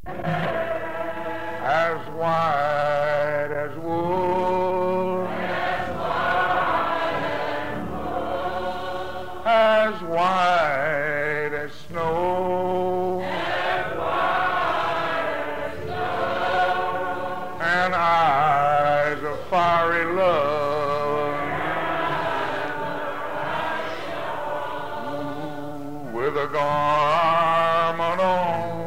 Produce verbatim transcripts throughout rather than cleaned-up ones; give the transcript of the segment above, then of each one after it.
as white as wool, as white as snow, and eyes of fiery love, with a garment on,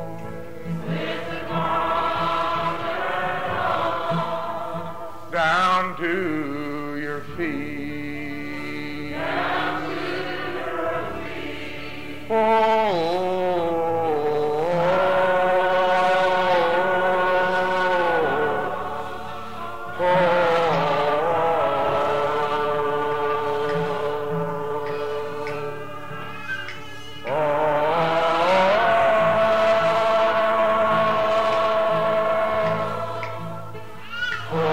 down to your feet. Down to your feet. Oh, oh, oh, oh, oh, oh.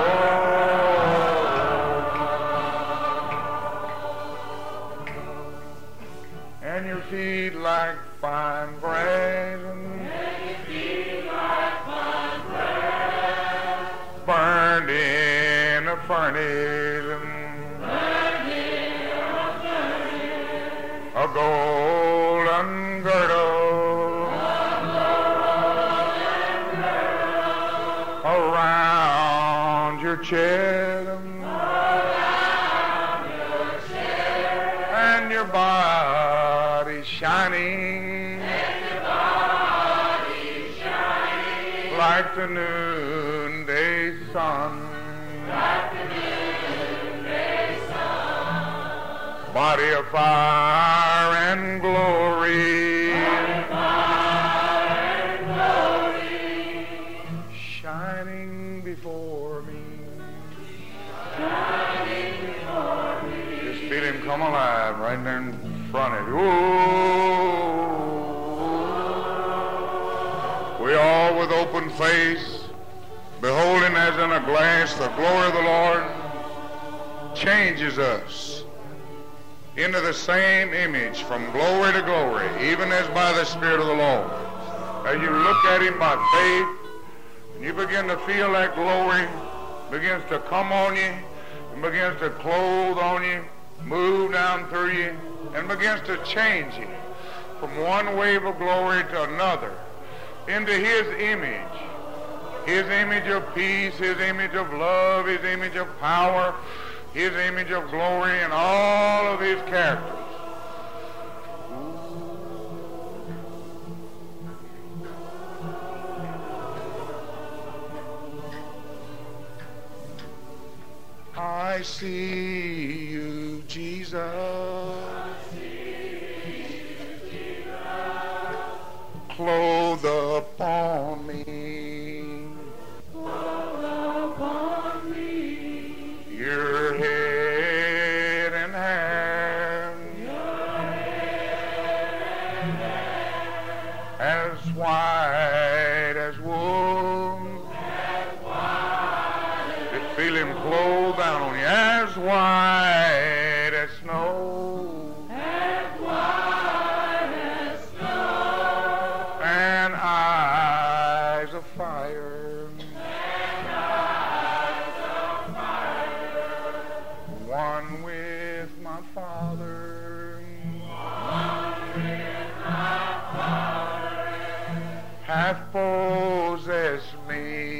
And your feet like fine brass, and your feet like fine brass, burned in a furnace, burned in a furnace, a golden girdle, a golden girdle around your chest, around your chest, and your body shining, and your body shining like the noonday sun, like the noonday sun, body of fire and glory, body of fire and glory, shining before me, shining before me. Just feel him come alive right there in front of you. Ooh. We all with open face, beholding as in a glass the glory of the Lord, changes us into the same image from glory to glory, even as by the Spirit of the Lord. As you look at him by faith, and you begin to feel that glory begins to come on you, and begins to clothe on you, move down through you, and begins to change you from one wave of glory to another into his image, his image of peace, his image of love, his image of power, his image of glory, and all of his characters. I see you, Jesus. I see you, Jesus. Clothed upon me. Clothed upon me. Your head and hand. Your head and hand. As white as wool. Feel him clothe down on you, as white as snow, as white as snow, and eyes of fire, and eyes of fire, one with my Father, one with my Father, hath possessed me.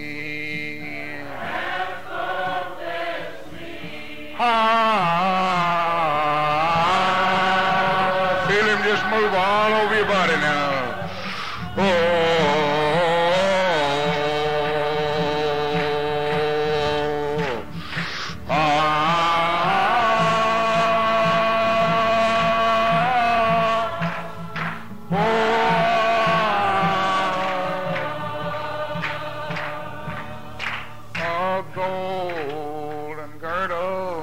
Ah, feel him just move all over your body now. Oh, ah, oh, a golden girdle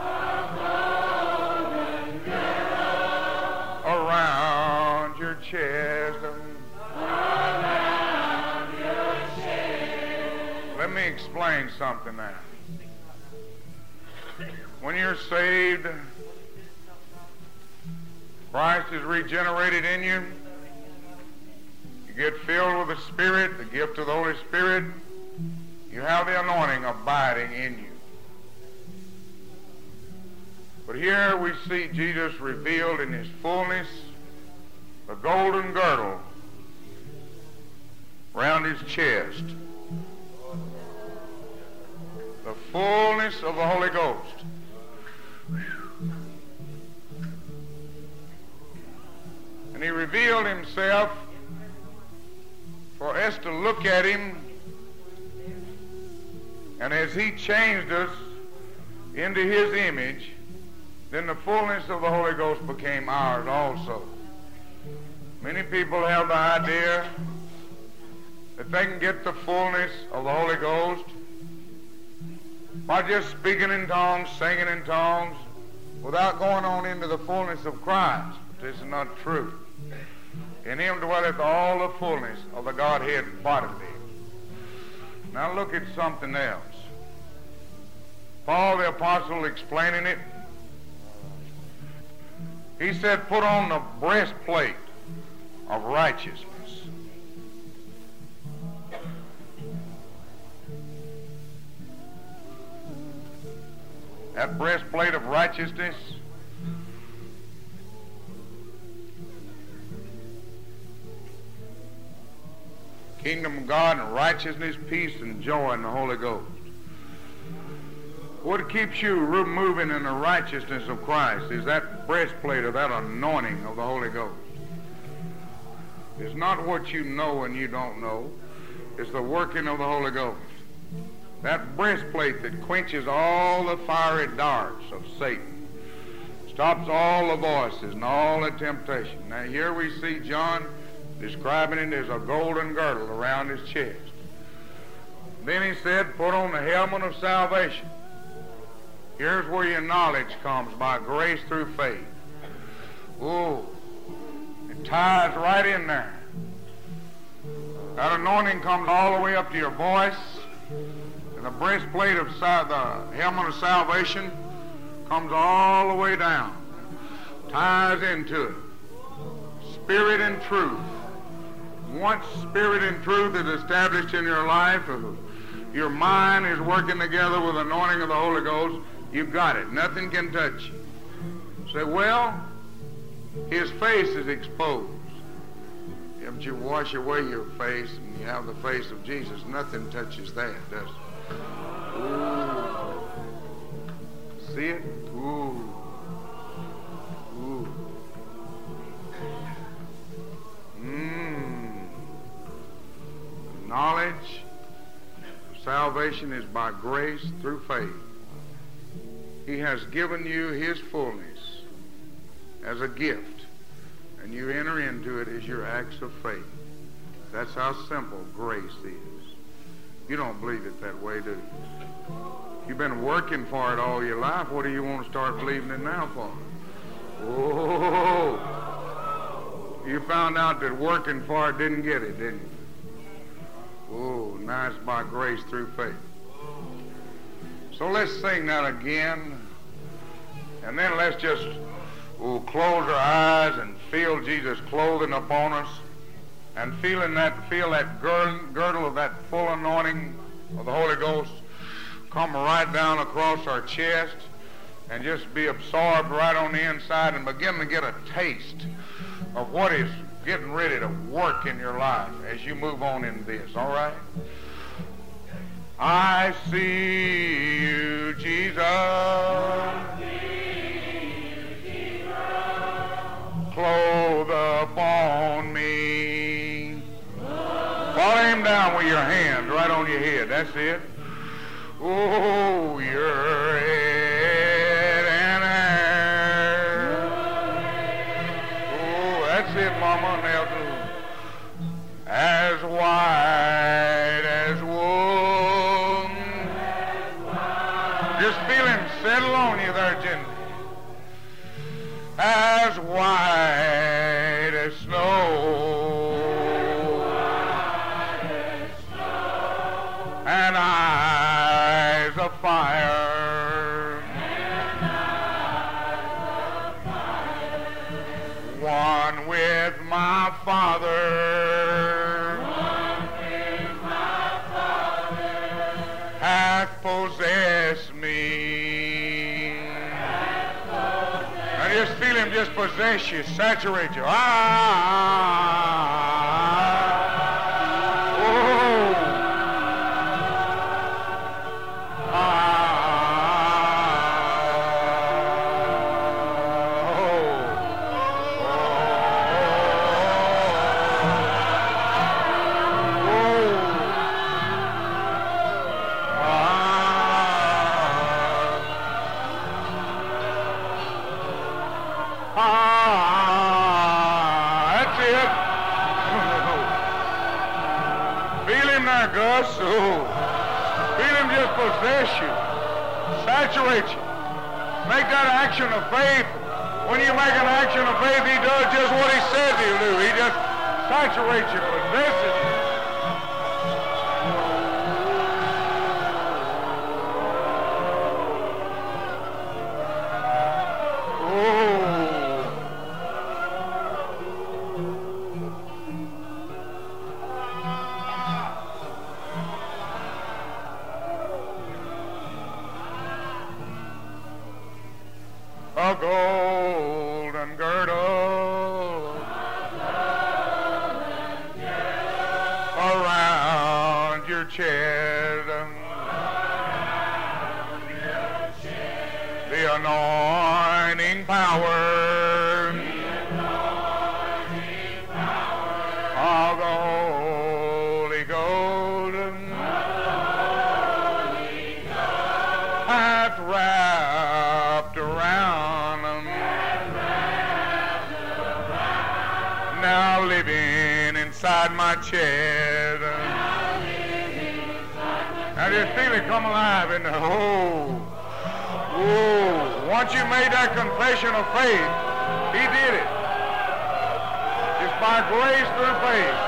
chest, around your chest. Let me explain something now. When you're saved, Christ is regenerated in you. get filled with the Spirit, the gift of the Holy Spirit, you have the anointing abiding in you. But here we see Jesus revealed in his fullness, the golden girdle round his chest, the fullness of the Holy Ghost. And he revealed himself for us to look at him, and as he changed us into his image, then the fullness of the Holy Ghost became ours also. Many people have the idea that they can get the fullness of the Holy Ghost by just speaking in tongues, singing in tongues, without going on into the fullness of Christ. But this is not true. In him dwelleth all the fullness of the Godhead bodily. Now look at something else. Paul the Apostle explaining it, he said, put on the breastplate of righteousness. That breastplate of righteousness kingdom of God and righteousness, peace, and joy in the Holy Ghost. What keeps you moving in the righteousness of Christ is that breastplate of that anointing of the Holy Ghost. It's not what you know and you don't know. It's the working of the Holy Ghost. That breastplate that quenches all the fiery darts of Satan, stops all the voices and all the temptation. Now here we see John describing it as a golden girdle around his chest. Then he said, put on the helmet of salvation. Here's where your knowledge comes, by grace through faith. Ooh, it ties right in there. That anointing comes all the way up to your voice, and the breastplate of the helmet of salvation comes all the way down, ties into it. Spirit and truth. Once spirit and truth is established in your life, your mind is working together with the anointing of the Holy Ghost, you've got it. Nothing can touch you. Say, well, his face is exposed. If you wash away your face and you have the face of Jesus, nothing touches that, does it? Ooh. See it? Ooh. Ooh. Mmm. Knowledge of salvation is by grace through faith. He has given you his fullness as a gift, and you enter into it as your acts of faith. That's how simple grace is. You don't believe it that way, do you? You've been working for it all your life. What do you want to start believing it now for? Oh, you found out that working for it didn't get it, didn't you? Oh, now it's by grace through faith. So let's sing that again, and then let's just oh, close our eyes and feel Jesus' clothing upon us, and feeling that, feel that girdle, girdle of that full anointing of the Holy Ghost come right down across our chest, and just be absorbed right on the inside, and begin to get a taste of what is getting ready to work in your life as you move on in this, all right? I see you, Jesus. I see you, Jesus. Clothe upon me. Fall him down with your hands right on your head. That's it. Oh, your head and hair. Oh, that's it, Mama Nelson. As white as wool. Just feel him settle on you there, gently. As white as snow. And eyes of fire. And eyes of fire. One with my Father. possess you, saturate you. Ah! Gus, oh, feel him just possess you, saturate you, make that action of faith. When you make an action of faith, he does just what he said he'll do. He just saturates you, possesses you. A golden girdle around your chest, the anointing power of the Holy Ghost hath wrapped around now living inside my chest. Now just feel it come alive in the oh, oh. Once you made that confession of faith, he did it. It's by grace through faith.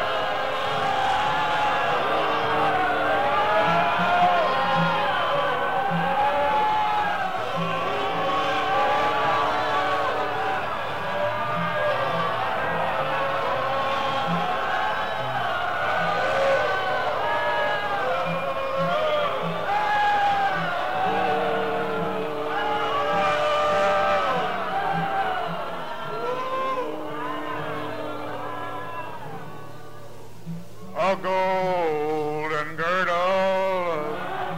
A golden girdle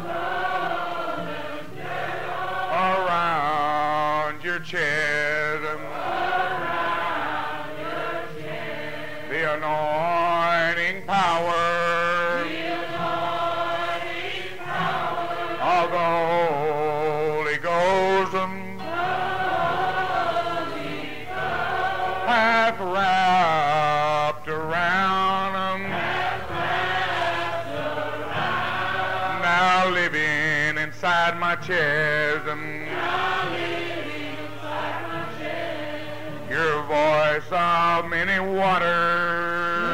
around your chest, the anointing power of the Holy Ghost hath wrapped around now living inside my chest. Your voice of many waters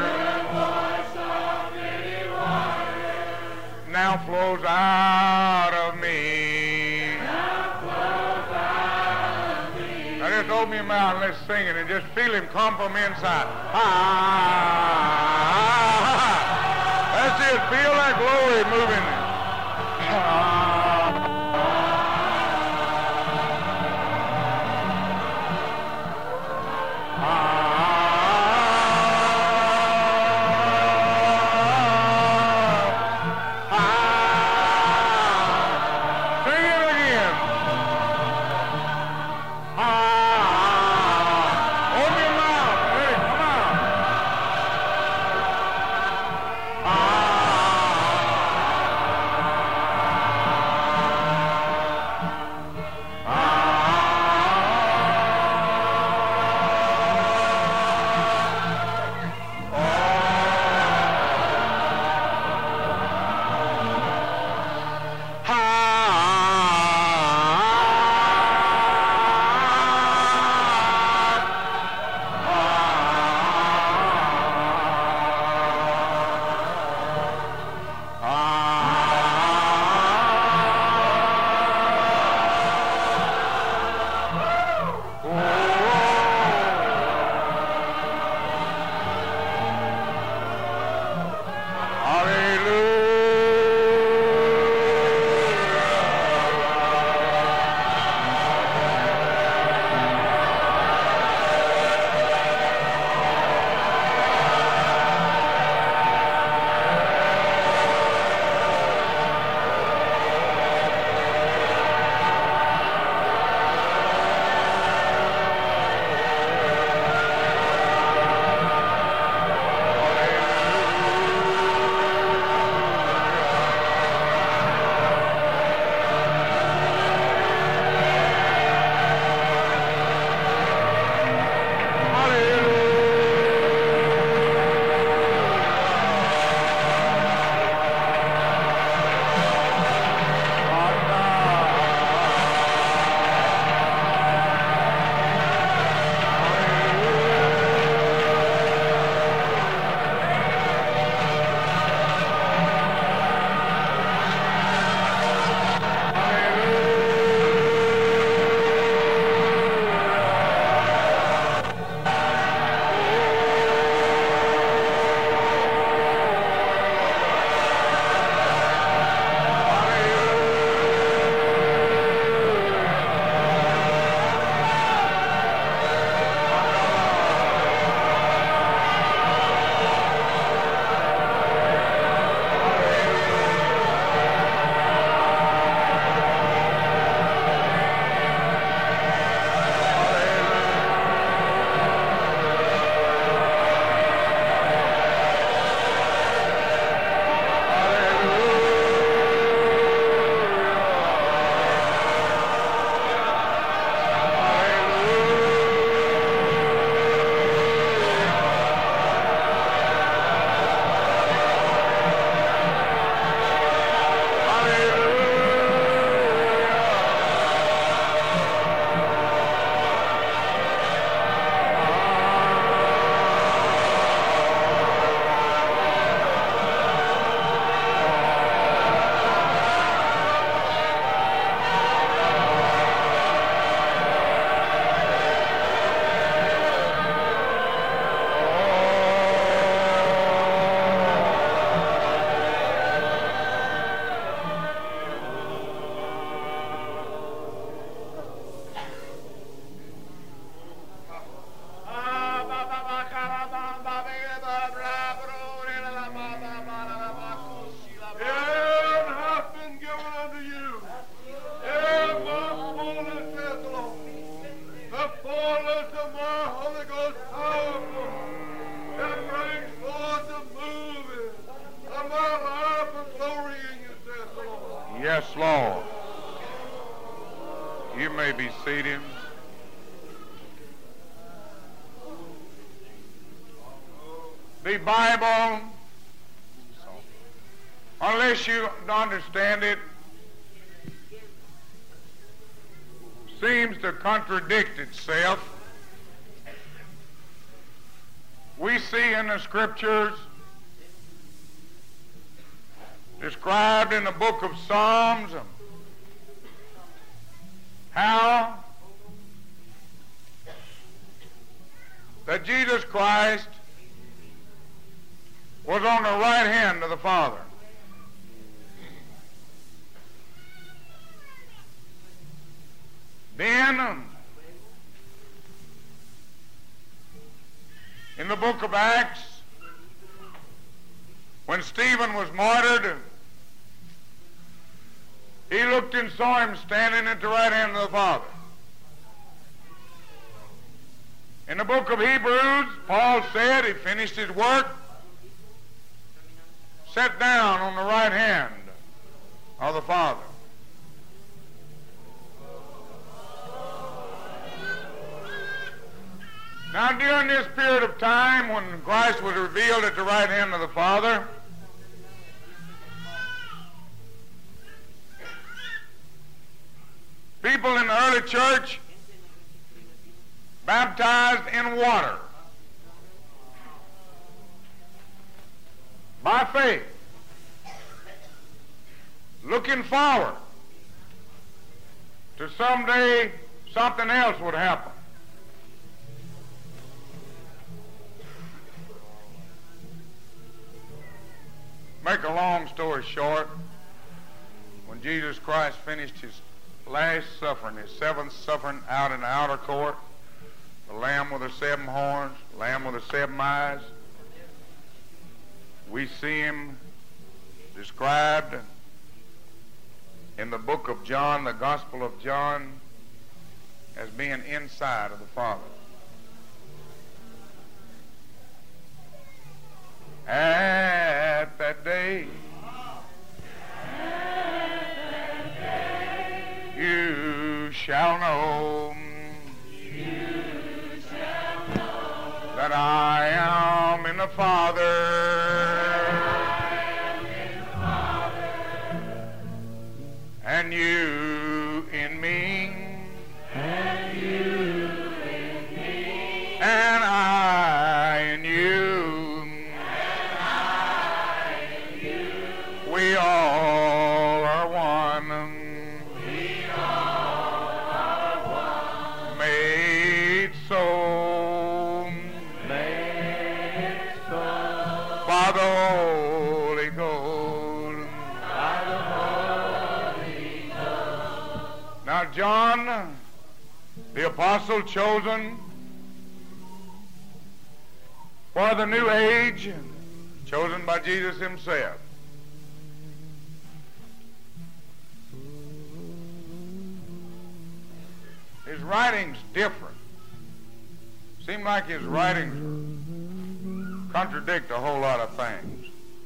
now flows out of me. Now just open your mouth and let's sing it and just feel him come from inside. Ah, that's it. Feel that glory moving. Ah, Yes, Lord. You may be seated. The Bible, unless you understand it, seems to contradict itself. We see in the Scriptures described in the book of Psalms how that Jesus Christ was on the right hand of the Father. Then, in the book of Acts, when Stephen was martyred, he looked and saw him standing at the right hand of the Father. In the book of Hebrews, Paul said he finished his work, sat down on the right hand of the Father. Now, during this period of time when Christ was revealed at the right hand of the Father, people in the early church baptized in water by faith, looking forward to someday something else would happen. Make a long story short, when Jesus Christ finished his last suffering, his seventh suffering out in the outer court, the Lamb with the seven horns, Lamb with the seven eyes, we see him described in the book of John, the Gospel of John, as being inside of the Father. At that day, you shall know, you shall know that I am in the Father, I am in the Father, and you in me, and you in me, and I in you, and I in you. We all are one. By the Holy Ghost. By the Holy Ghost. Now John, the apostle chosen for the new age, chosen by Jesus himself, his writings different. Seem like his writings contradict a whole lot of things.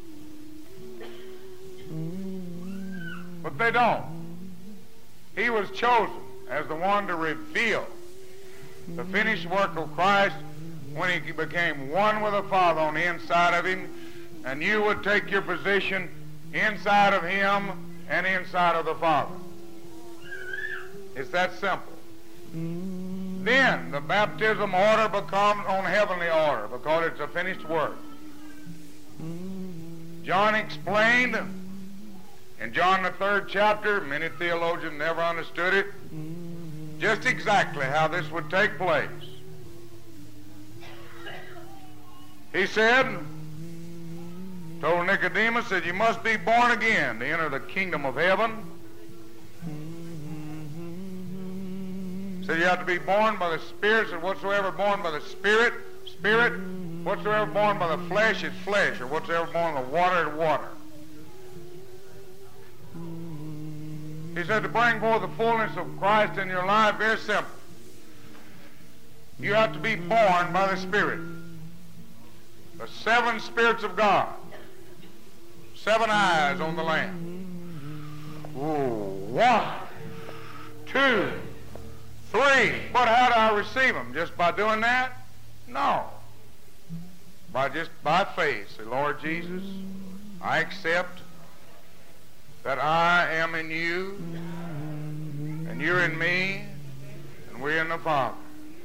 But they don't. He was chosen as the one to reveal the finished work of Christ when he became one with the Father on the inside of him, and you would take your position inside of him and inside of the Father. It's that simple. Then the baptism order becomes on heavenly order because it's a finished work. John explained in John the third chapter, many theologians never understood it, just exactly how this would take place. He said, told Nicodemus that you must be born again to enter the kingdom of heaven. Said you have to be born by the Spirit, and whatsoever born by the Spirit, Spirit, whatsoever born by the flesh is flesh, or whatsoever born by the water is water. He said to bring forth the fullness of Christ in your life, very simple. You have to be born by the Spirit. The seven spirits of God, seven eyes on the Lamb. Ooh, one, two, three. But how do I receive them? Just by doing that? No. By just by faith. Say, Lord Jesus, I accept that I am in you, and you're in me, and we're in the Father.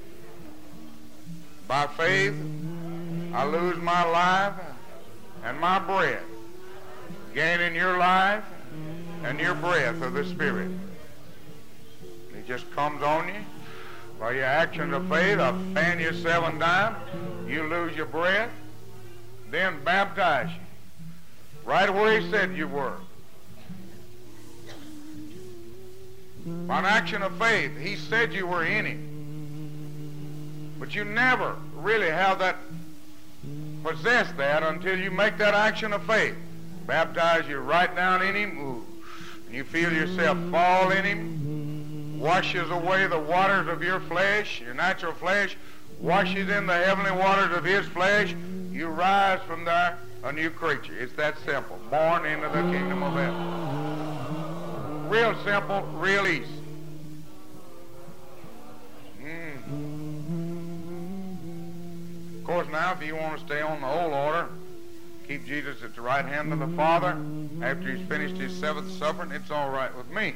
By faith, I lose my life and my breath, gaining your life and your breath of the Spirit. It just comes on you by your action of faith. I fan you seven times, you lose your breath, then baptize you right where he said you were. By an action of faith, he said you were in him. But you never really have that, possess that until you make that action of faith. Baptize you right down in him. Ooh. And you feel yourself fall in him. Washes away the waters of your flesh, your natural flesh. Washes in the heavenly waters of his flesh. You rise from there a new creature. It's that simple. Born into the kingdom of heaven. Real simple, real easy. Mm. Of course, now, if you want to stay on the old order, keep Jesus at the right hand of the Father after he's finished his seventh suffering, it's all right with me.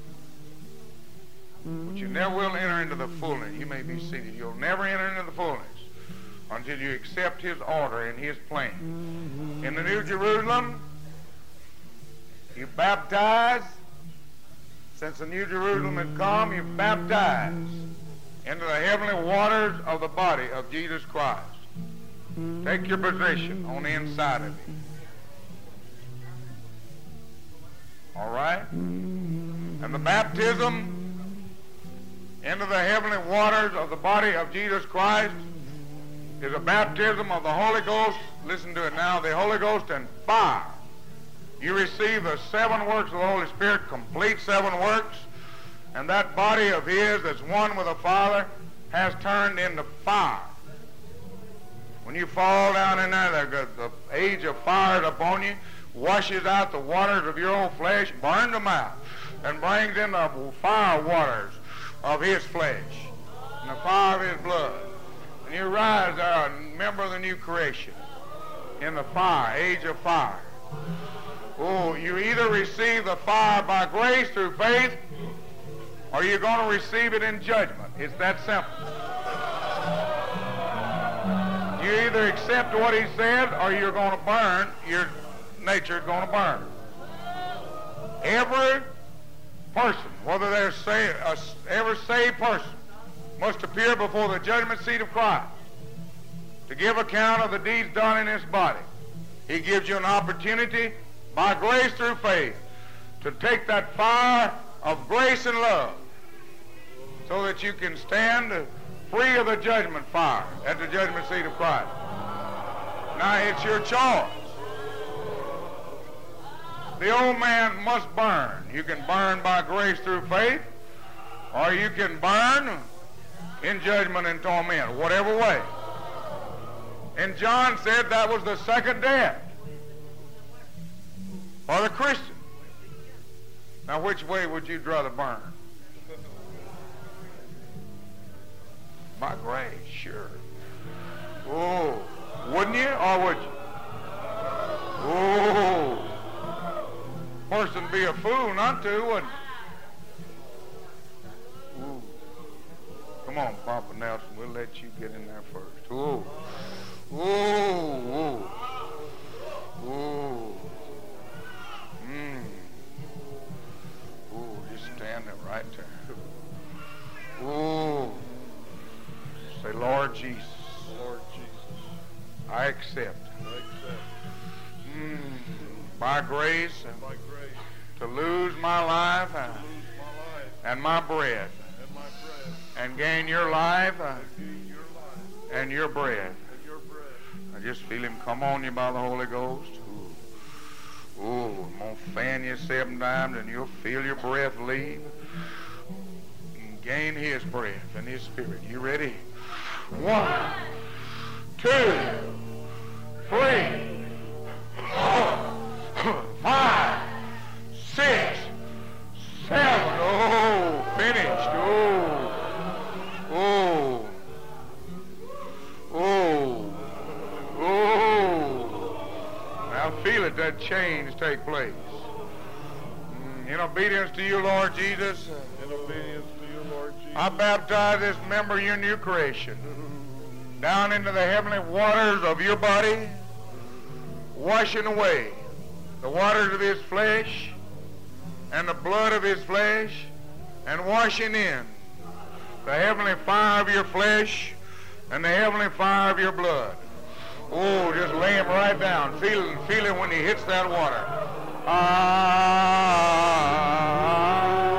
But you never will enter into the fullness. You may be seated. You'll never enter into the fullness until you accept his order and his plan. In the New Jerusalem, you baptize. Since the New Jerusalem had come, you baptize into the heavenly waters of the body of Jesus Christ. Take your position on the inside of you. All right? And the baptism into the heavenly waters of the body of Jesus Christ is a baptism of the Holy Ghost. Listen to it now. The Holy Ghost and fire. You receive the seven works of the Holy Spirit, complete seven works, and that body of his that's one with the Father has turned into fire. When you fall down in there, the, the age of fire is upon you, washes out the waters of your old flesh, burns them out, and brings in the fire waters of his flesh and the fire of his blood. And you rise there, a member of the new creation, in the fire, age of fire. Oh, you either receive the fire by grace through faith, or you're going to receive it in judgment. It's that simple. You either accept what he said, or you're going to burn. Your nature is going to burn. Every person, whether they're saved, uh, every saved person, must appear before the judgment seat of Christ to give account of the deeds done in his body. He gives you an opportunity by grace through faith to take that fire of grace and love so that you can stand free of the judgment fire at the judgment seat of Christ. Now it's your choice. The old man must burn. You can burn by grace through faith, or you can burn in judgment and torment, whatever way. And John said that was the second death for the Christian. Now, which way would you rather burn? By grace, sure. Oh, wouldn't you, or would you? Oh, person be a fool not to, wouldn't he? Ooh. Come on, Papa Nelson, we'll let you get in there first. Ooh. Ooh, ooh. Ooh. Mmm. Ooh, just stand there right there. Ooh. Say, Lord Jesus. Lord Jesus. I accept. I accept. Mm, by grace. By grace. To lose my life. To lose my life. And my bread. And my bread. And gain your life. And gain your life. And your bread. And your bread. I just feel him come on you by the Holy Ghost. Ooh, Ooh I'm going to fan you seven times and you'll feel your breath leave. And gain his breath and his spirit. You ready? One, two, three, four, five, six, change take place. In obedience to you, Lord Jesus, In obedience to you, Lord Jesus. I baptize this member of your new creation down into the heavenly waters of your body, washing away the waters of his flesh and the blood of his flesh, and washing in the heavenly fire of your flesh and the heavenly fire of your blood. Oh, just lay him right down. Feel it, feel it when he hits that water. Ah.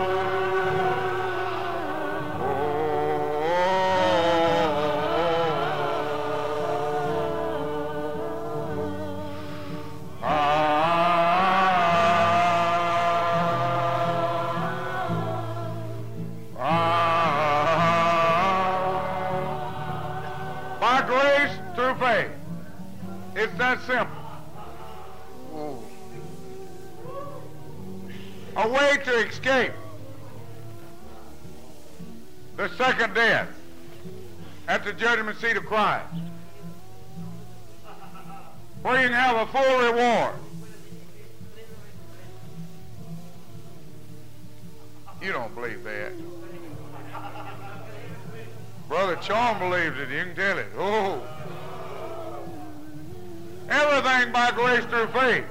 It's that simple. Ooh. A way to escape the second death at the judgment seat of Christ, where you can have a full reward. You don't believe that. Brother Chom believes it. You can tell it. Oh. Everything by grace through faith.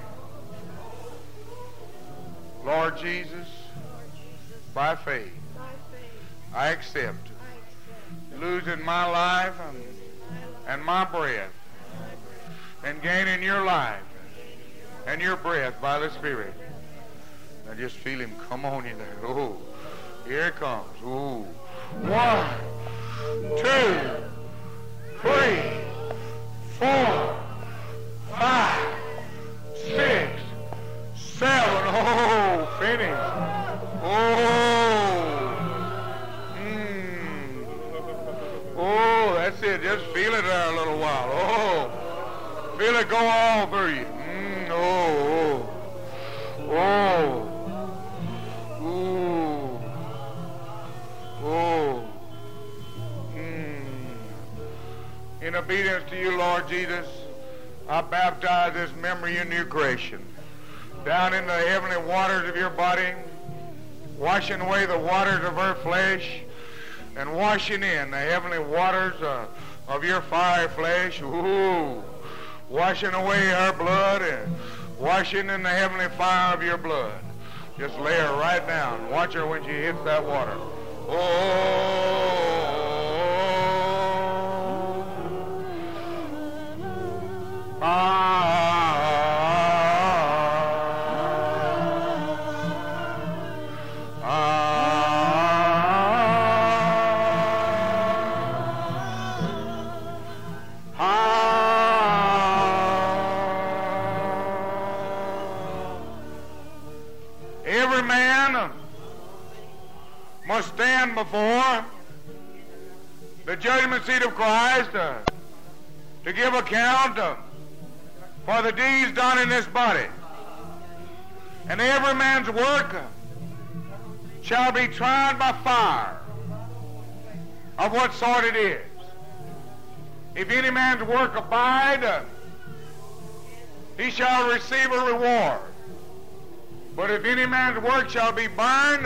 Lord Jesus, by faith, I accept losing my life and, and my breath and gaining your life and your breath by the Spirit. I just feel him come on in there. Oh, here it comes. Oh, one, two, three, four, five, six, seven. Oh, finish. Oh. Mm. Oh, that's it. Just feel it there a little while. Oh. Feel it go all through you. Mm. Oh. Oh. Oh. Ooh. Oh. Mm. In obedience to you, Lord Jesus, I baptize this member of your new creation down into the heavenly waters of your body, washing away the waters of her flesh and washing in the heavenly waters uh, of your fire flesh. Ooh, washing away her blood and washing in the heavenly fire of your blood. Just lay her right down. Watch her when she hits that water. Oh. Ah, ah, ah, every man must stand before the judgment seat of Christ uh, to give account of for the deeds done in this body. And every man's work shall be tried by fire, of what sort it is. If any man's work abide, he shall receive a reward. But if any man's work shall be burned,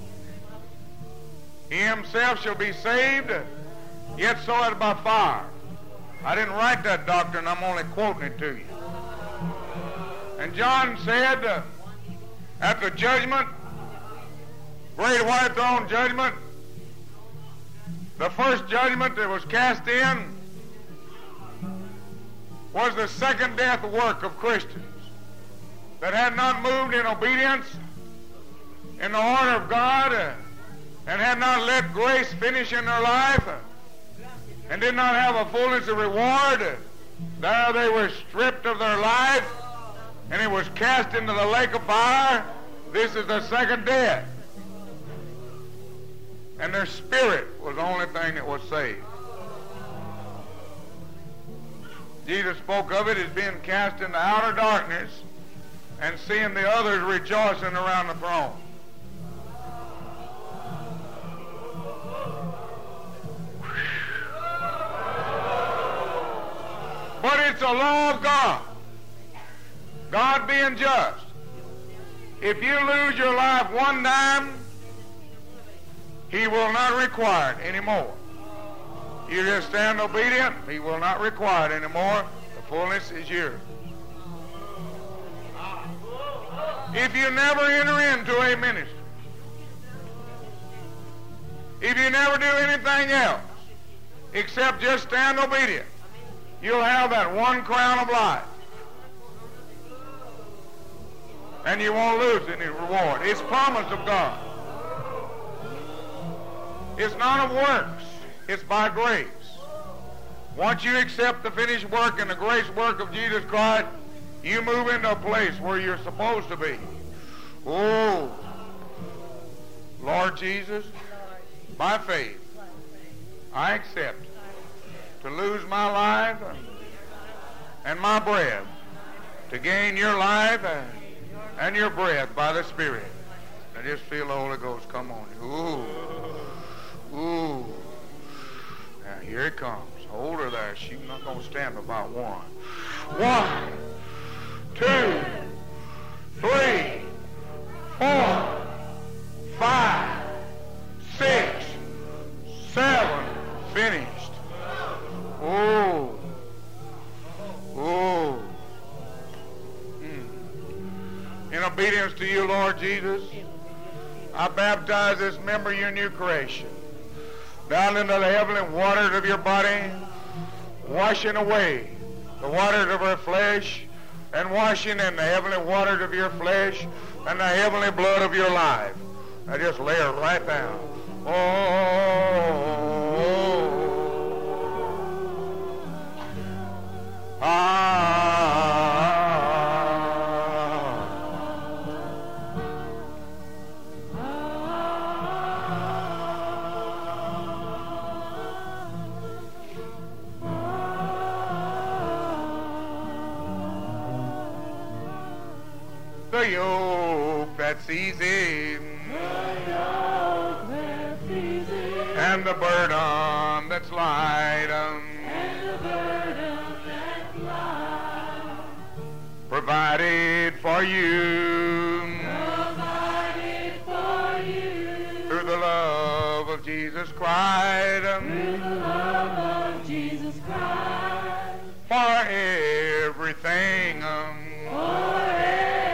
he himself shall be saved, yet so it by fire. I didn't write that doctrine, I'm only quoting it to you. And John said, uh, at the judgment, great white throne judgment, the first judgment that was cast in was the second death work of Christians that had not moved in obedience in the order of God uh, and had not let grace finish in their life uh, and did not have a fullness of reward. Uh, there they were stripped of their life, and it was cast into the lake of fire. This is the second death. And their spirit was the only thing that was saved. Jesus spoke of it as being cast into outer darkness and seeing the others rejoicing around the throne. But it's a law of God God being just, if you lose your life one time, He will not require it anymore. You just stand obedient, He will not require it anymore. The fullness is yours. If you never enter into a ministry, if you never do anything else except just stand obedient, you'll have that one crown of life. And you won't lose any reward. It's promised of God. It's not of works. It's by grace. Once you accept the finished work and the grace work of Jesus Christ, you move into a place where you're supposed to be. Oh, Lord Jesus, by faith, I accept to lose my life and my breath to gain your life and, and your breath by the Spirit. I just feel the Holy Ghost come on you. Ooh, ooh. Now here it comes. Hold her there. She's not going to stand about one. One, two, three, four, five, six, seven. Finished. Oh. Oh. Mm. In obedience to you, Lord Jesus, I baptize this member of your new creation down into the heavenly waters of your body, washing away the waters of her flesh and washing in the heavenly waters of your flesh and the heavenly blood of your life. I just lay her right down. Oh. Ah. The yoke that's easy, the yoke that's easy, and the burden that's light, um, and the burden that's light, provided for you, provided for you, through the love of Jesus Christ, um, through the love of Jesus Christ, for everything, um, for everything.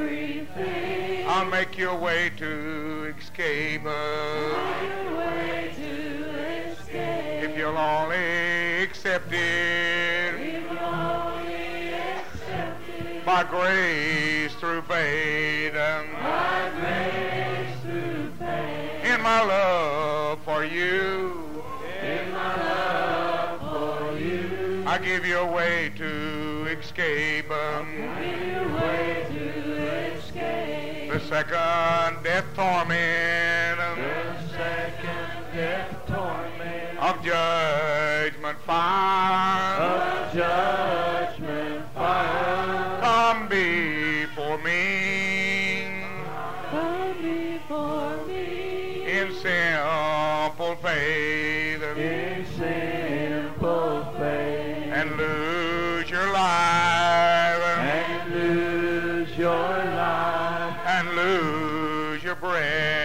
I'll make your way to escape, uh, Your way to escape. if you'll only accept it, If you only accept it. by grace through faith, um, By grace through faith. in my love for you, In my love for you. I give you a way to escape, um, Your way to escape. the second death torment, um, The second death torment. of judgment fire. Of judgment fire. Come before me Come before me. in simple faith, In simple faith. and lose your life, And lose your life. and lose your breath.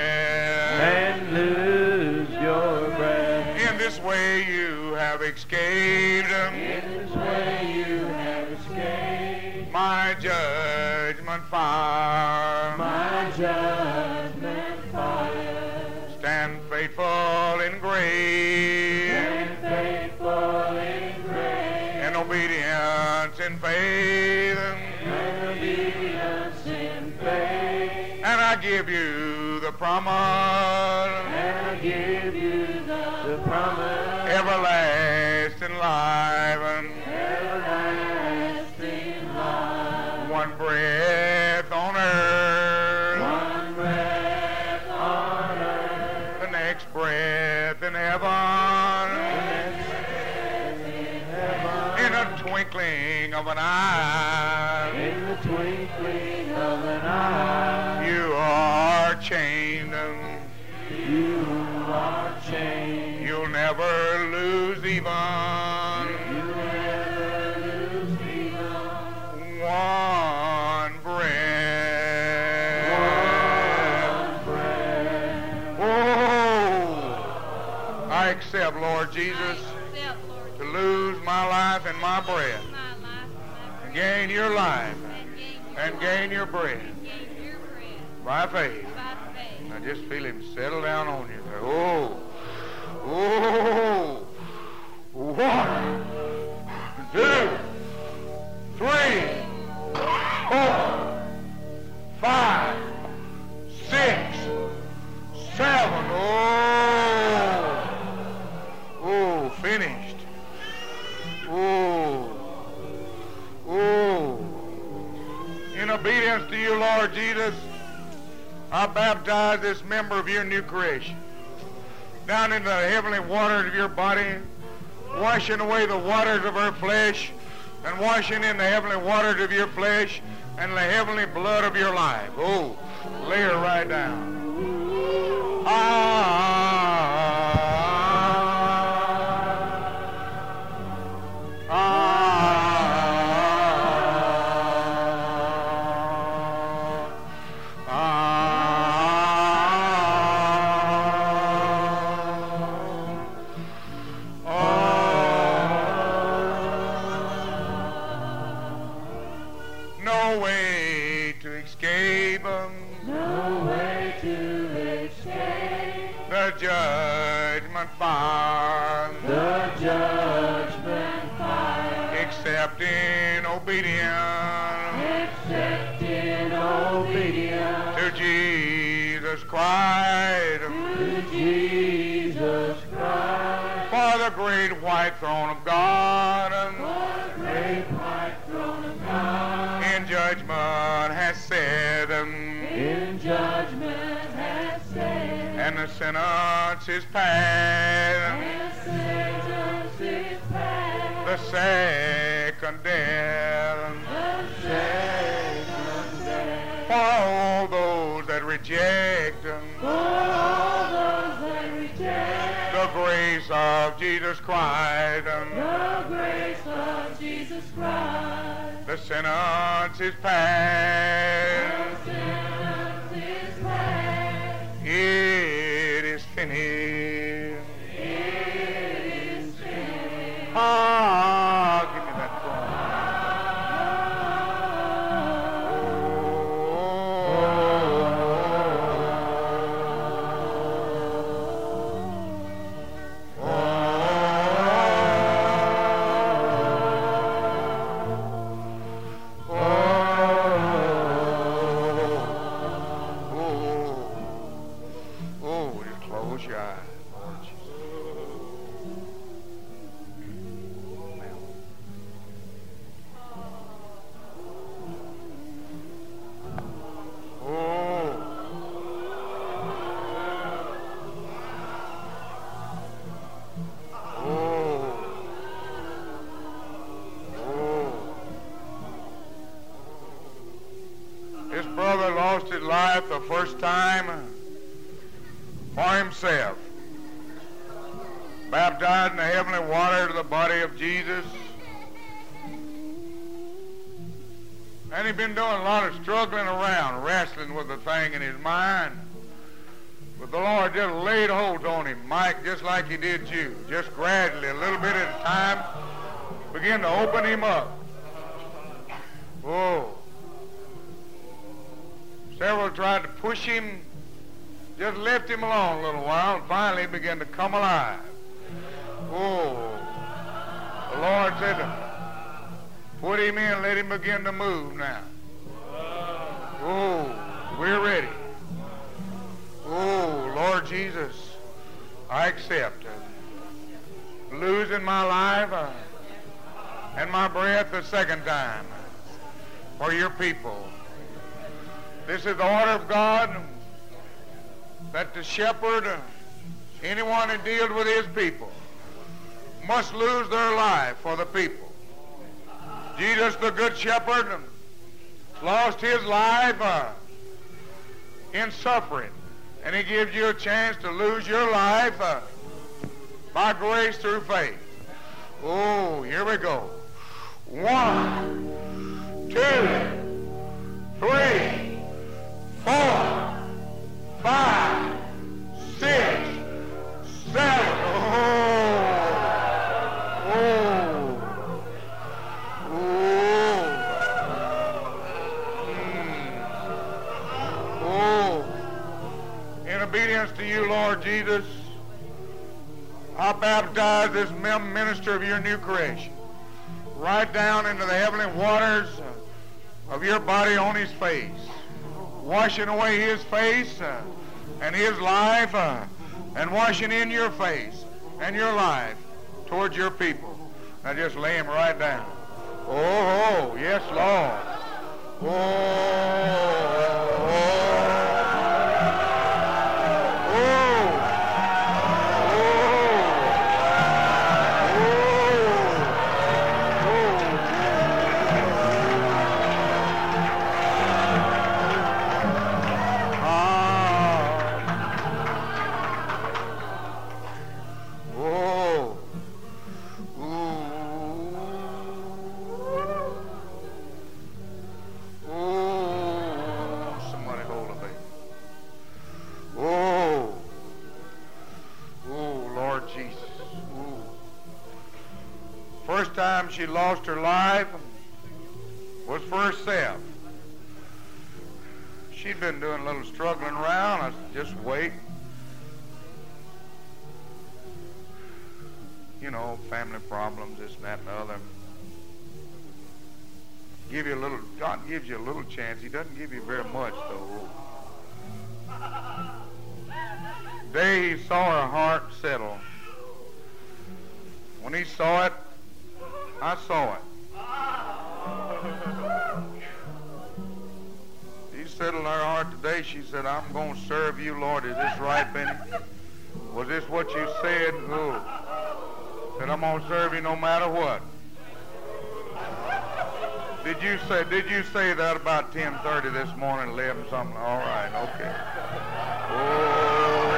And lose your breath. In this way you have escaped In this way you have escaped my judgment fire. my judgment fire. Stand faithful in grace, And faithful in grace. and obedience in faith, And obedience in faith. and I give you the promise, And I give you the, the promise. everlasting life, Everlasting life. one breath on earth, One breath on earth. the next breath in heaven, In heaven. in a twinkling of an eye. In the twinkling of an eye. You are chained, You are changed. you'll never lose even You never lose even one accept, Lord Jesus, I accept, Lord to lose my life and my breath, my life, my and gain your life, and gain your and gain your breath and gain your breath by faith. by faith. Now just feel him settle down on you. Oh, oh, one, two, three, four, five, six, seven. Oh, oh, finished. Oh, oh. In obedience to you, Lord Jesus, I baptize this member of your new creation down into the heavenly waters of your body, washing away the waters of her flesh, and washing in the heavenly waters of your flesh and the heavenly blood of your life. Oh, lay her right down. Ah, judgment fire, the judgment fire, except in obedience, except in obedience to Jesus Christ, to Jesus Christ, for the great white throne of God, for the great white throne of God, in judgment has said, in judgment has said, and the sentence is passed, and the sentence is passed, the second death, the second death, for all those that reject for all those that reject the grace of Jesus Christ, the grace of Jesus Christ, the sentence is passed, the sentence is passed, it is finished. it is finished. Ah, give me that phone. The first time for himself, baptized in the heavenly water to the body of Jesus, and he'd been doing a lot of struggling around, wrestling with the thing in his mind, but the Lord just laid hold on him, Mike, just like he did you, just gradually, a little bit at a time, began to open him up. Whoa. Several tried to push him, just left him alone a little while, and finally he began to come alive. Oh, the Lord said, put him in, let him begin to move now. Oh, we're ready. Oh, Lord Jesus, I accept it. Losing my life uh, and my breath the second time for your people. This is the order of God that the shepherd, anyone who deals with his people, must lose their life for the people. Jesus, the good shepherd, lost his life uh, in suffering, and he gives you a chance to lose your life uh, by grace through faith. Oh, here we go. One, two, three, four, five, six, seven. Oh. Oh, in obedience to you, Lord Jesus, I baptize this minister of your new creation right down into the heavenly waters of your body on his face, washing away his face uh, and his life uh, and washing in your face and your life towards your people. Now just lay him right down. Oh, oh yes, Lord. Oh, oh, she lost her life was for herself. She'd been doing a little struggling around. I said, just wait. You know, family problems, this and that and the other. Give you a little, God gives you a little chance. He doesn't give you very much, though. Day he saw her heart settle. When he saw it, I saw it. He settled her heart today. She said, I'm going to serve you, Lord. Is this right, Benny? Was this what you said? Oh. Said, I'm going to serve you no matter what. Did you say, did you say that about ten thirty this morning, eleven something? All right, okay. Oh.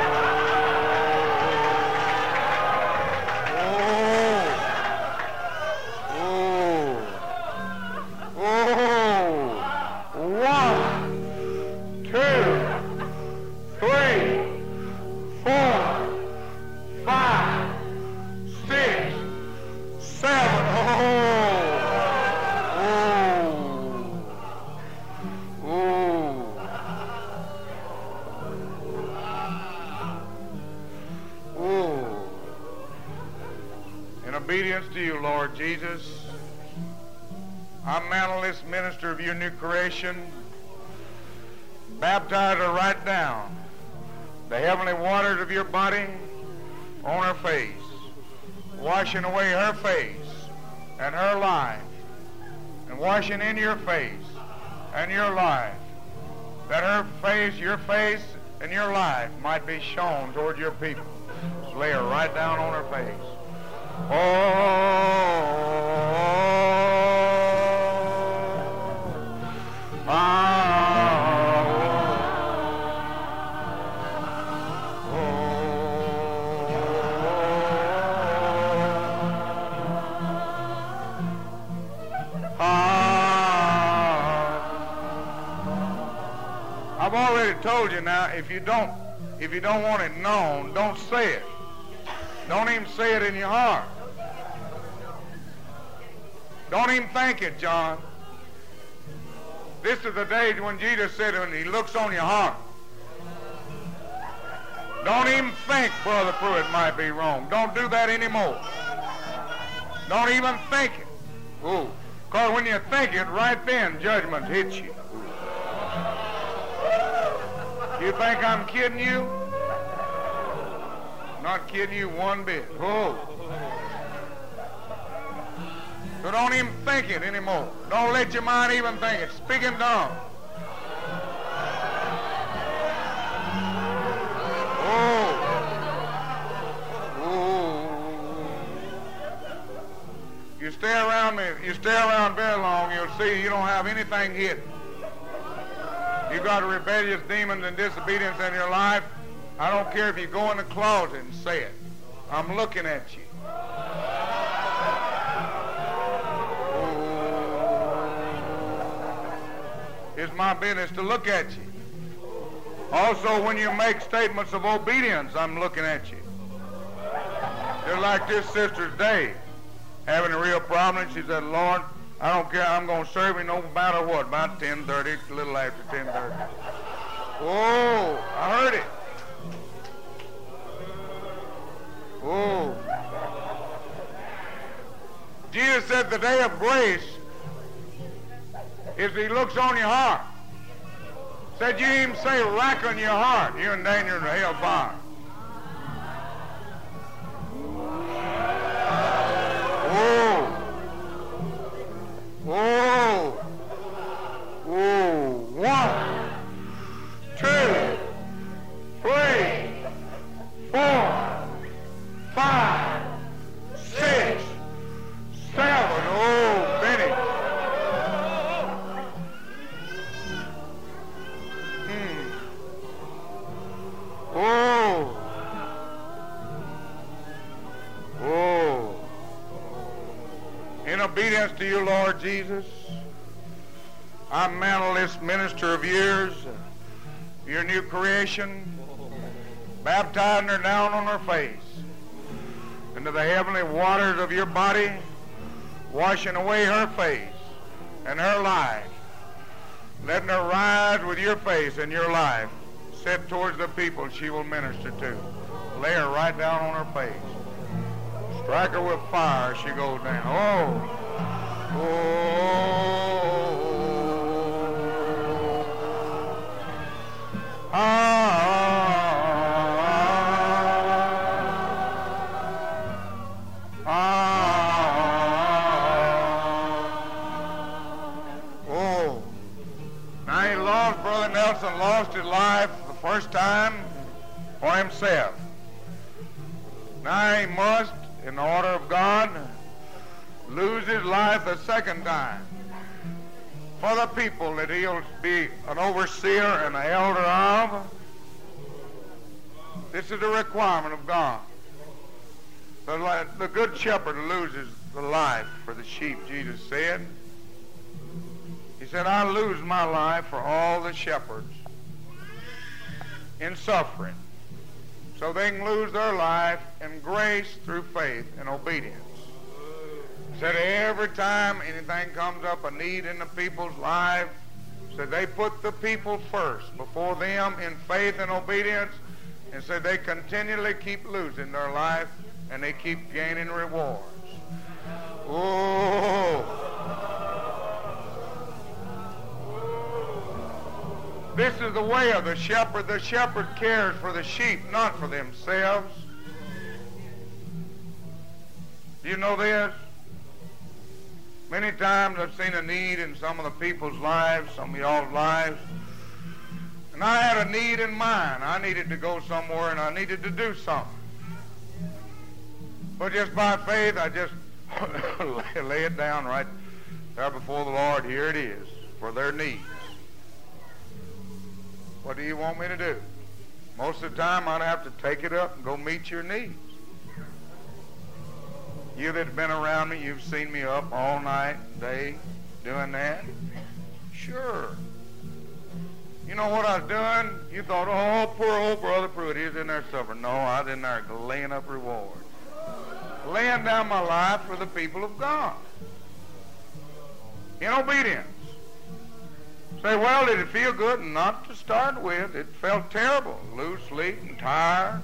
To you, Lord Jesus, I mantle this minister of your new creation, baptize her right down the heavenly waters of your body on her face, washing away her face and her life, and washing in your face and your life, that her face, your face, and your life might be shown toward your people. Just lay her right down on her face. Oh, ah, oh, ah. I've already told you now, if you don't, if you don't want it known, don't say it. Don't even say it in your heart. Don't even think it, John. This is the day when Jesus said when he looks on your heart. Don't even think Brother Pruitt might be wrong. Don't do that anymore. Don't even think it. Ooh. Because when you think it, right then, judgment hits you. You think I'm kidding you? Not kidding you one bit. Oh. So don't even think it anymore. Don't let your mind even think it. Speak in tongues. Oh. Oh. You stay around me, you stay around very long, you'll see you don't have anything hidden. You got rebellious demons and disobedience in your life. I don't care if you go in the closet and say it. I'm looking at you. It's my business to look at you. Also, when you make statements of obedience, I'm looking at you. Just like this sister's day, having a real problem. She said, Lord, I don't care. I'm going to serve you no matter what. About ten thirty, a little after ten thirty. Oh, I heard it. Oh. Jesus said the day of grace is he looks on your heart. Said you even say rack on your heart, you're in danger of the hell fire. Oh. Oh. Oh. One, two, three, four, five, six, seven. Oh, finish. Hmm. Oh. Oh. In obedience to you, Lord Jesus, I mantle this minister of yours, your new creation, baptizing her down on her face into the heavenly waters of your body, washing away her face and her life, letting her rise with your face and your life set towards the people she will minister to. Lay her right down on her face. Strike her with fire as she goes down. Oh. Oh. Ah. Nelson lost his life the first time for himself. Now he must, in the order of God, lose his life the second time for the people that he'll be an overseer and an elder of. This is a requirement of God. The, the good shepherd loses the life for the sheep, Jesus said. He said, I lose my life for all the shepherds in suffering, so they can lose their life in grace through faith and obedience. He said, every time anything comes up, a need in the people's life, said they put the people first before them in faith and obedience, and said they continually keep losing their life and they keep gaining rewards. Oh! This is the way of the shepherd. The shepherd cares for the sheep, not for themselves. Do you know this? Many times I've seen a need in some of the people's lives, some of y'all's lives, and I had a need in mind. I needed to go somewhere and I needed to do something. But just by faith, I just lay it down right there before the Lord. Here it is, for their needs. What do you want me to do? Most of the time, I'd have to take it up and go meet your needs. You that have been around me, you've seen me up all night, day, doing that. Sure. You know what I was doing? You thought, oh, poor old Brother Pruitt, he's in there suffering. No, I was in there laying up reward. Laying down my life for the people of God. In obedience. Say, well, did it feel good? Not to start with. It felt terrible. Lose sleep and tired.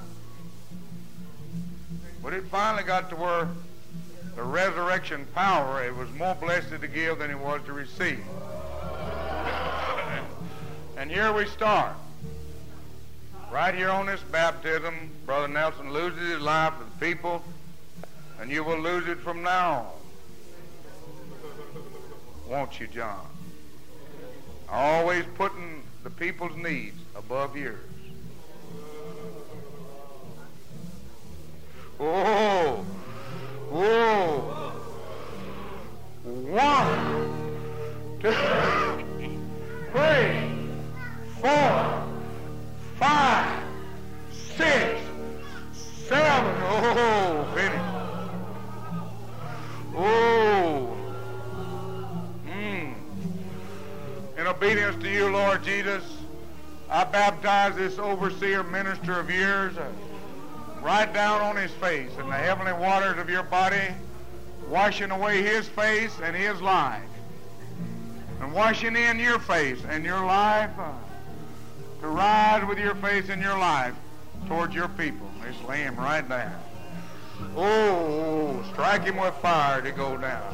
But it finally got to where the resurrection power, it was more blessed to give than it was to receive. And here we start. Right here on this baptism, Brother Nelson loses his life for the people, and you will lose it from now on. Won't you, John? Always putting the people's needs above yours. Oh, oh. One, two, three, four, five, six, seven. Oh, finish. Oh. Mm. In obedience to you, Lord Jesus, I baptize this overseer minister of yours uh, right down on his face in the heavenly waters of your body, washing away his face and his life, and washing in your face and your life uh, to rise rise with your face and your life towards your people. Just lay him right down. Oh, strike him with fire to go down.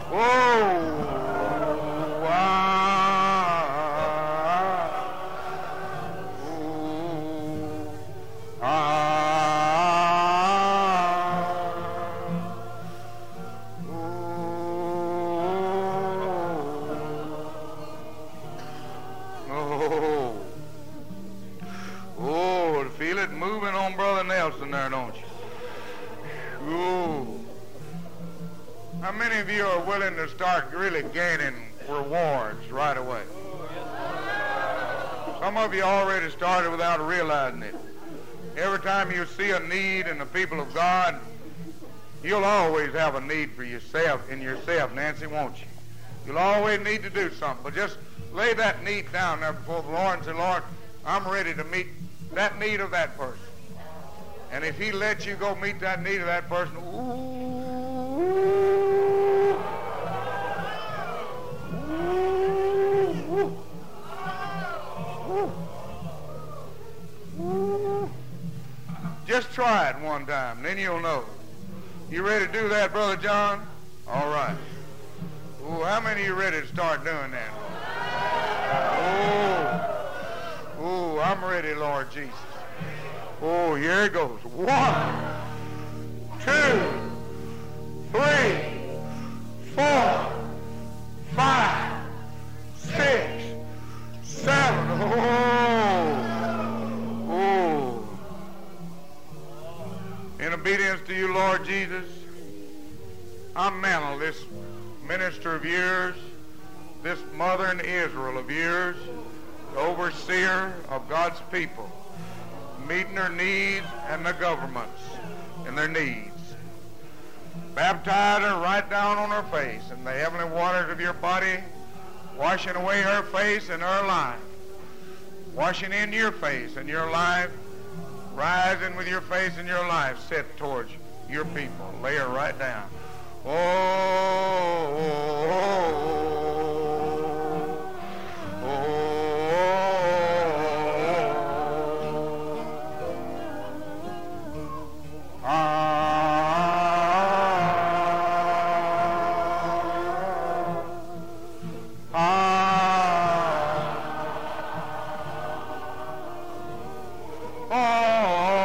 Oh, ah, oh, ah, oh, oh, to feel it moving on Brother Nelson there, don't you? Ooh. How many of you are willing to start really gaining rewards right away? Some of you already started without realizing it. Every time you see a need in the people of God, you'll always have a need for yourself, in yourself, Nancy, won't you? You'll always need to do something. But just lay that need down there before the Lord and say, Lord, I'm ready to meet that need of that person. And if he lets you go meet that need of that person, ooh, ooh, ooh, ooh. Just try it one time, then you'll know. You ready to do that, Brother John? All right. Ooh, how many of you ready to start doing that? Oh, ooh, I'm ready, Lord Jesus. Oh, here it goes. One, two, three, four, five, six, seven. Oh, oh. In obedience to you, Lord Jesus, I'm Mantle, this minister of yours, this mother in Israel of yours, the overseer of God's people, meeting their needs and the governments and their needs. Baptize her right down on her face in the heavenly waters of your body, washing away her face and her life, washing in your face and your life, rising with your face and your life set towards your people. Lay her right down. Oh, oh, oh, oh, oh, ah, ah, oh.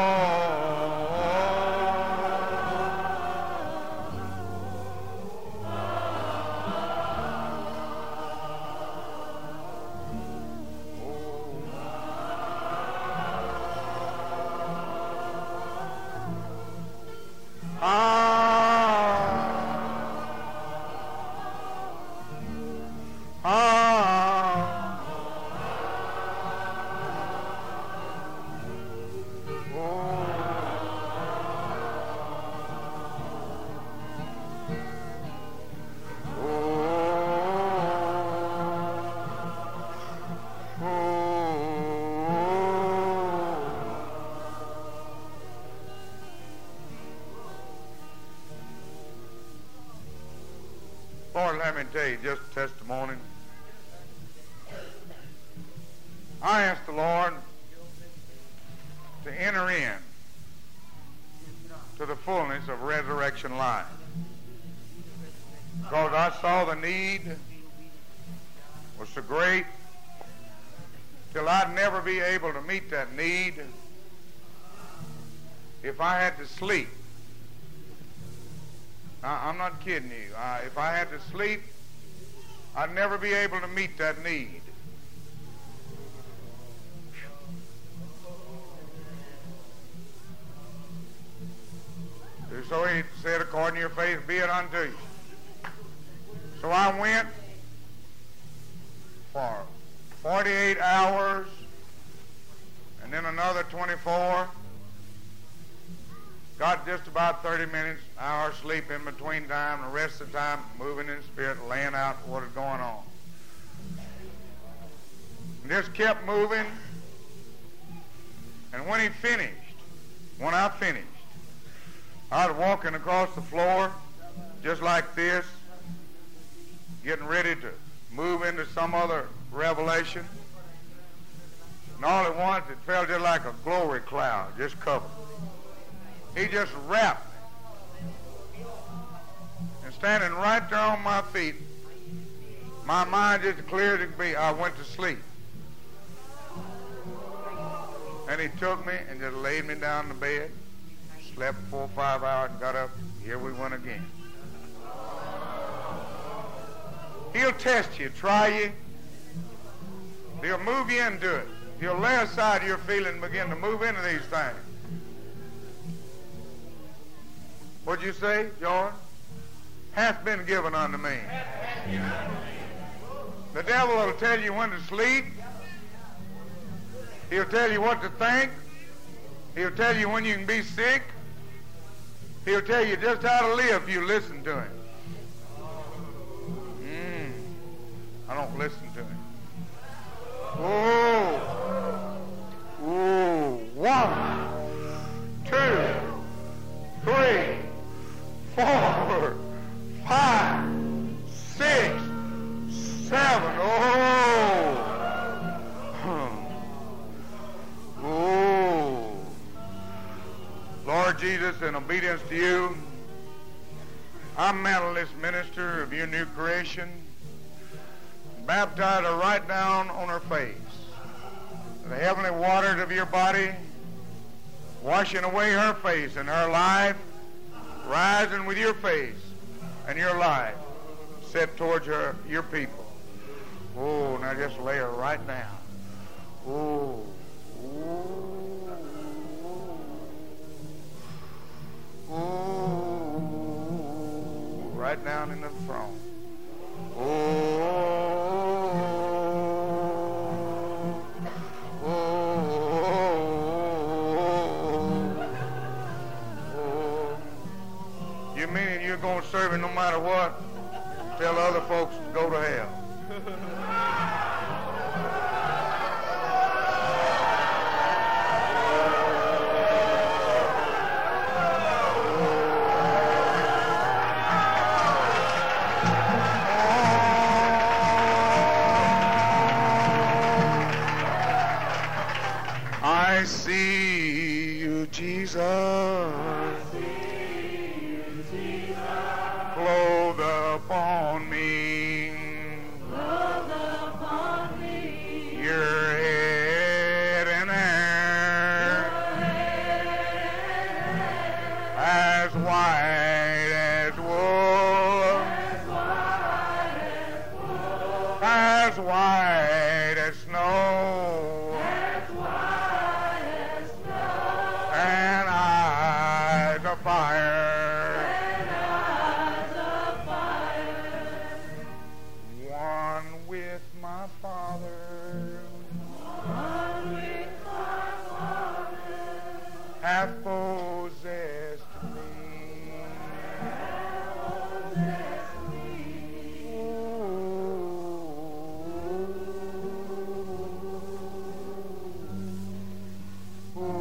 Lord, let me tell you just a testimony. I asked the Lord to enter in to the fullness of resurrection life, because I saw the need was so great till I'd never be able to meet that need if I had to sleep. I, I'm not kidding you. Uh, if I had to sleep, I'd never be able to meet that need. So he said, according to your faith, be it unto you. So I went for forty-eight hours and then another twenty-four. Got just about thirty minutes, hour sleep in between time, the rest of the time moving in spirit, laying out what is going on. And just kept moving. And when he finished, when I finished, I was walking across the floor just like this, getting ready to move into some other revelation. And all at once it felt just like a glory cloud, just covered. He just wrapped me. And standing right there on my feet, my mind just clear as it could be, I went to sleep. And he took me and just laid me down in the bed, slept four or five hours and got up. Here we went again. He'll test you, try you. He'll move you into it. He'll lay aside your feeling and begin to move into these things. What'd you say, Jordan? Hath been given unto me. The devil will tell you when to sleep. He'll tell you what to think. He'll tell you when you can be sick. He'll tell you just how to live if you listen to him. Mm, I don't listen to him. Oh, oh, one, two, three, four, five, six, seven. Oh, oh, Lord Jesus, in obedience to you, I'm mentalist minister of your new creation. Baptize her right down on her face. The heavenly waters of your body, washing away her face and her life, rising with your face and your life, set towards her, your people. Oh, now just lay her right down. Oh, oh, oh, right down in the throne. Oh. Meaning you're going to serve him no matter what? Tell other folks to go to hell. I see you, Jesus. Clothe upon me, Clothe upon me, your head and hair, as white as wool, as white as wool, as white as snow, as white as snow, and eyes of fire. Hath possessed me. Oh, oh,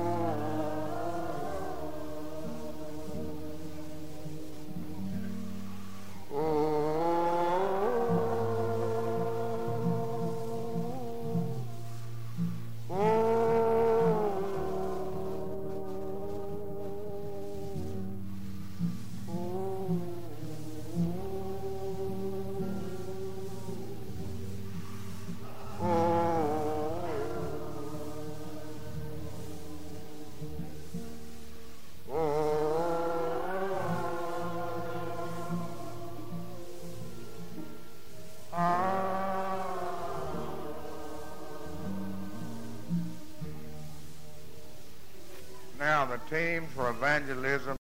oh, oh, oh. Now the team for evangelism.